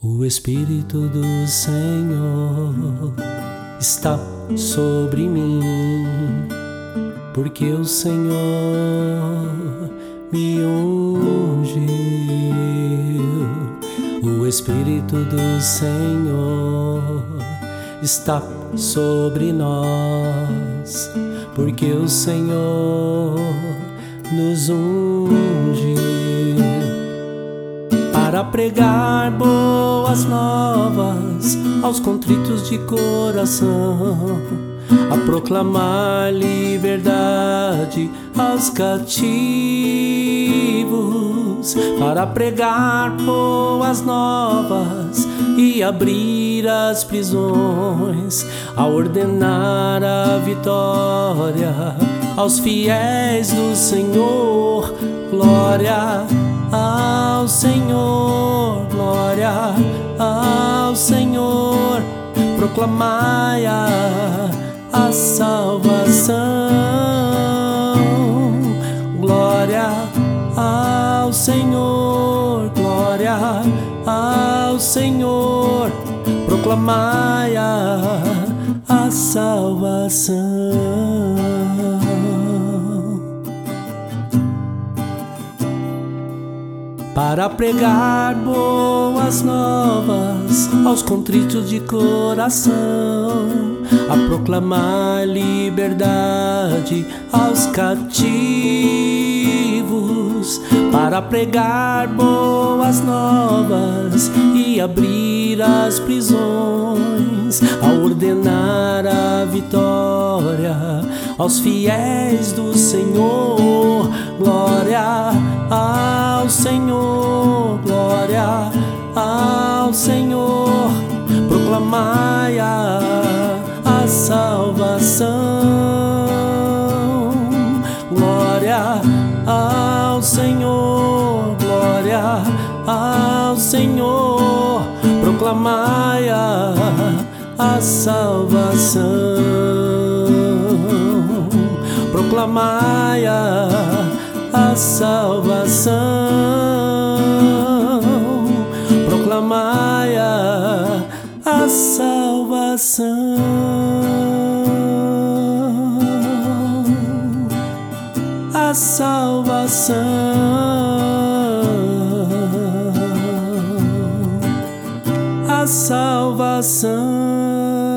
O Espírito do Senhor está sobre mim, porque o Senhor me ungiu. O Espírito do Senhor está sobre nós, porque o Senhor nos ungiu para pregar boas novas aos contritos de coração, a proclamar liberdade aos cativos, para pregar boas novas e abrir as prisões, a ordenar a vitória aos fiéis do Senhor. Glória ao Senhor, glória ao Senhor, proclamai a salvação. Glória ao Senhor, glória ao Senhor, proclamai a salvação. Para pregar boas novas aos contritos de coração, a proclamar liberdade aos cativos, para pregar boas novas e abrir as prisões, a ordenar a vitória aos fiéis do Senhor. Glória ao Senhor, glória ao Senhor, proclamai a salvação. Glória ao Senhor, glória ao Senhor, proclamai a salvação. Proclamai a salvação, proclamai a salvação, a salvação, a salvação.